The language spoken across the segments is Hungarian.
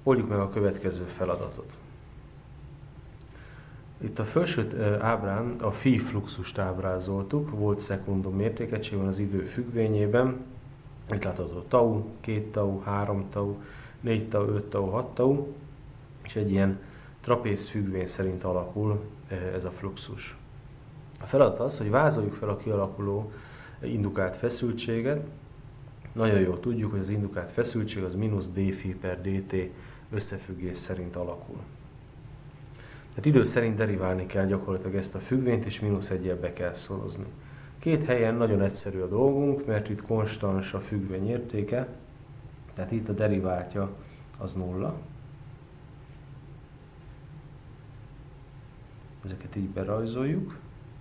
Oldjuk meg a következő feladatot. Itt a felső ábrán a phi fluxust ábrázoltuk, volt szekundum mértékegységben az idő függvényében. Itt látható tau, 2 tau, 3 tau, 4 tau, 5 tau, 6 tau, és egy ilyen trapéz függvény szerint alakul ez a fluxus. A feladat az, hogy vázoljuk fel a kialakuló indukált feszültséget. Nagyon jól tudjuk, hogy az indukált feszültség az mínusz dφ per dt összefüggés szerint alakul. Tehát idő szerint deriválni kell gyakorlatilag ezt a függvényt, és -1-jel be kell szorozni. Két helyen nagyon egyszerű a dolgunk, mert itt konstans a függvény értéke, tehát itt a deriváltja az 0. Ezeket így berajzoljuk.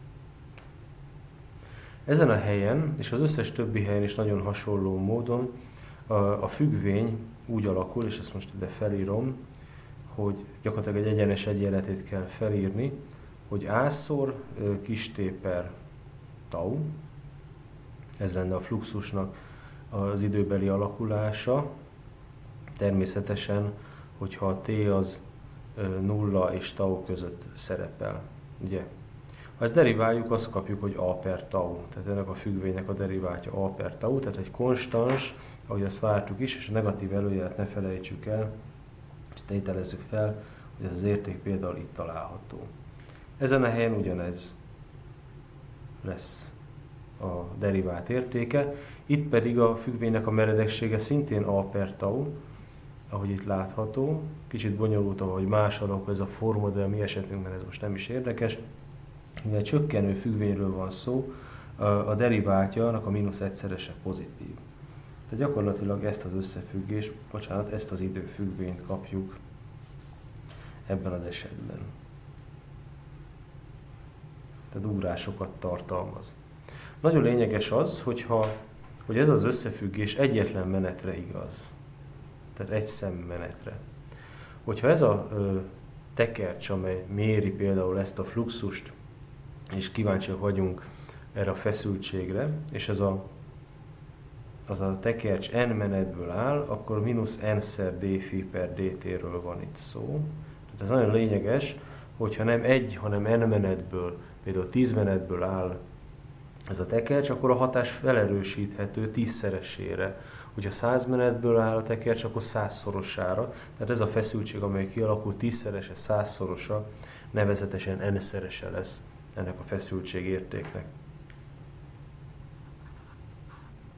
Ezen a helyen, és az összes többi helyen is nagyon hasonló módon a függvény úgy alakul, és ezt most ide felírom, hogy gyakorlatilag egy egyenes egyenletét kell felírni, hogy A-szor kis t per tau, ez lenne a fluxusnak az időbeli alakulása. Természetesen, hogyha a t az 0 és tau között szerepel. Ugye? Ha ezt deriváljuk, azt kapjuk, hogy a per tau. Tehát ennek a függvénynek a deriváltja a per tau, tehát egy konstans, ahogy azt vártuk is, és a negatív előjelet ne felejtsük el, és tételezzük fel, hogy ez az érték például itt található. Ezen a helyen ugyanez lesz a derivált értéke, itt pedig a függvénynek a meredeksége szintén a per tau, ahogy itt látható. Kicsit bonyolult, ahogy más alakul ez a forma, de a mi esetünkben ez most nem is érdekes. Mivel csökkenő függvényről van szó, a deriváltja annak a -1-szerese pozitív. Tehát gyakorlatilag ezt az összefüggést, ezt az időfüggvényt kapjuk ebben az esetben. Tehát ugrásokat tartalmaz. Nagyon lényeges az, hogy ez az összefüggés egyetlen menetre igaz. Tehát egy szemmenetre. Hogyha ez a tekercs, amely méri például ezt a fluxust, és kíváncsiak vagyunk erre a feszültségre, és az a tekercs n menetből áll, akkor -n-szer dφ per dt-ről van itt szó. Tehát ez nagyon lényeges, hogyha nem egy, hanem n menetből, például 10 menetből áll ez a tekercs, akkor a hatás felerősíthető 10-szeresére. Hogyha 100 menetből áll a tekercs, akkor 100-szorosára. Tehát ez a feszültség, amely kialakul 10-szerese, 100-szorosa, nevezetesen n-szerese lesz ennek a feszültség értéknek.